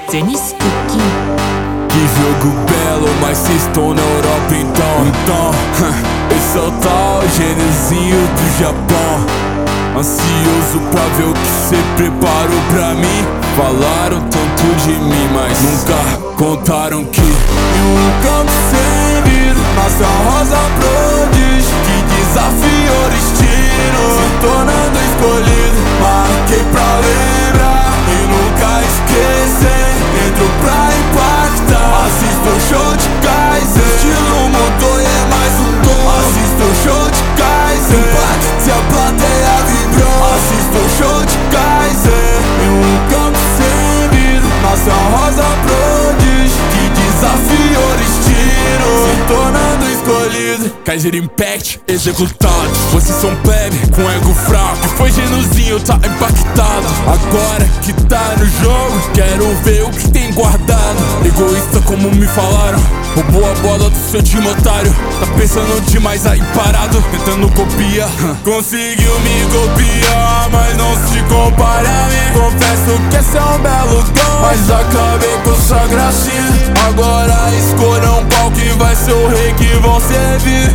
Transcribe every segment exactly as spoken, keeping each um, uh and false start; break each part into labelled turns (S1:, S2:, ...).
S1: Zenis Cooking.
S2: Que jogo belo, mas cês estão na Europa então. Então, esse é o tal gêniozinho do Japão. Ansioso pra ver o que cê preparou pra mim. Falaram tanto de mim, mas nunca contaram que em um campo sem vidro nasce a rosa prodígio que desafiou o destino, se tornando escolhido. Marquei pra lembrar e nunca esquecer. Entro pra impactar, assisto o show de Kaiser. O estilo mudou e é mais um tom. Assisto o show de Kaiser. Impacte a plateia vibrou. Assisto o show de Kaiser. Em um campo sem vidro nasce a rosa prodígio que desafiou o destino, se tornando escolhido. Kaiser Impact executado. Vocês são plebe com ego fraco. Que foi genuzinho, tá impactado. Agora que tá no jogo, quero ver o que tem guardado. Egoísta como me falaram, roubou a bola do seu time otário. Tá pensando demais aí parado, tentando copiar. Conseguiu me copiar, mas não se compara a mim. Confesso que esse é um belo gol, mas acabei com sua gracinha. Agora escolham qual que vai ser o rei que vão servir.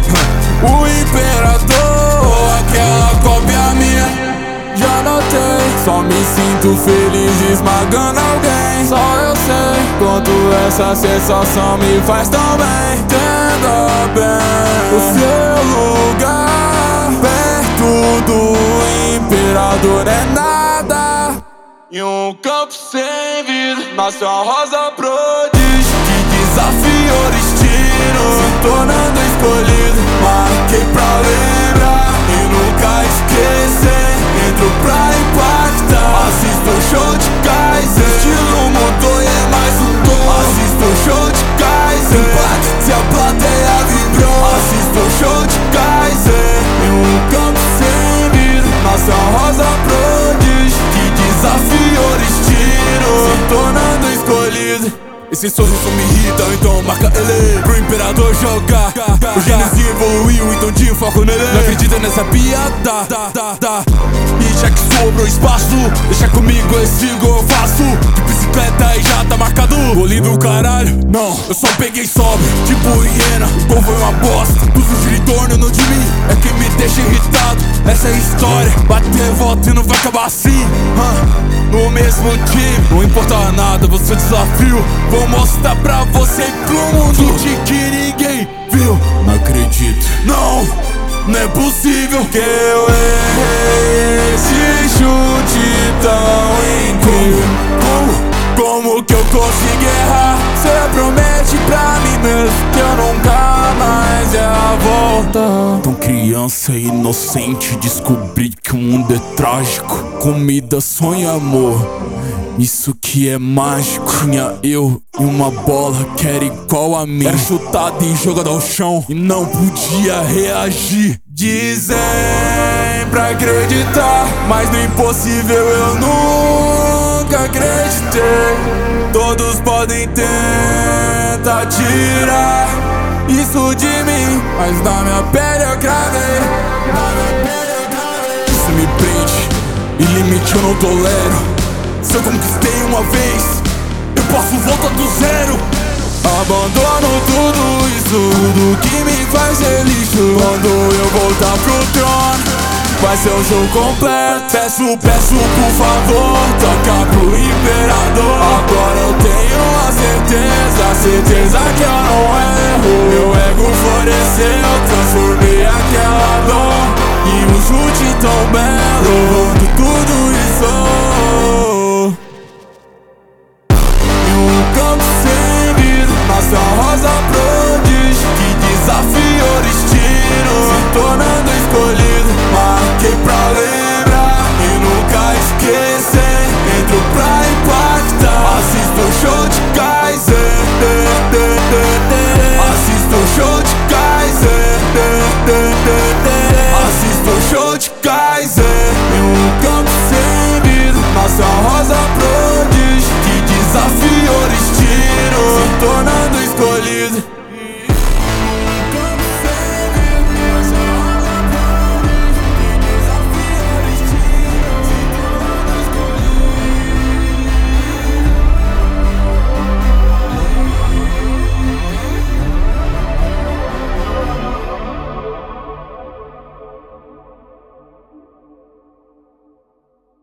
S2: O imperador ou aquela cópia minha. Já notei, só me sinto feliz esmagando alguém. Só eu sei quanto essa sensação me faz tão bem. Entenda bem o seu lugar perto do imperador é nada. Em um campo sem vidro nasce uma rosa prodígio que desafiou o destino, se tornando escolhido. Marquei pra lembrar e nunca esquecer. Entro pra impactar, assisto o show de Kaiser. O estilo mudou e é mais um tom. Assisto o show de Kaiser. Impacte a plateia vibrou. Assisto o show de Kaiser. Em um campo sem vidro nasce a rosa prodígio que desafiou o destino, se tornando escolhido. Esses sons só me irritam, então marca ele pro imperador jogar. O gêniozinho evoluiu, então tinha foco nele. Não acredita nessa piada, e já que sobrou espaço, deixa comigo esse gol eu faço. De bicicleta e já tá marcado. Golinho do caralho, não, eu só peguei sóbrio, tipo hiena. O gol foi uma bosta, tudo gira em torno não de mim. É quem me deixa irritado, essa é a história. Bater, volta e não vai acabar assim, huh? No mesmo time, não importa nada, você desafio. Vou mostrar pra você e pro mundo de que ninguém viu. Não acredito, não, não é possível que eu errei esse chute tão incrível. Como, como que eu consegui errar? Cê promete pra mim mesmo que eu nunca mais é a volta. Tão criança e inocente, descobri que o mundo é trágico. Comida, sonho e amor, isso que é mágico. Tinha eu e uma bola que era igual a mim. Era chutada e jogada ao chão e não podia reagir. Dizem pra acreditar, mas no impossível eu nunca acreditei. Todos podem tentar tirar isso de mim, mas na minha pele eu cravei. Na minha pele eu cravei. Isso me prende e limite eu não tolero. Se eu conquistei uma vez, eu posso voltar do zero. Abandono tudo isso, tudo que me faz ser lixo. Quando eu voltar pro trono, vai ser um show completo. Peço, peço por favor, toca pro imperador. Agora eu tenho a certeza, a certeza que eu não erro. Meu ego floresceu, transformei aquela dor em um chute tão belo, levando tudo isso. Nasce a rosa prodígio que desafiou o destino, se tornando escolhido. Marquei pra lembrar e nunca esquecer. Entro pra impactar, assisto o show de Kaiser. Assisto o show de Kaiser. Assisto o show de Kaiser. Em um campo sem vidro nasce a rosa prodígio que desafiou o destino, se tornando escolhido.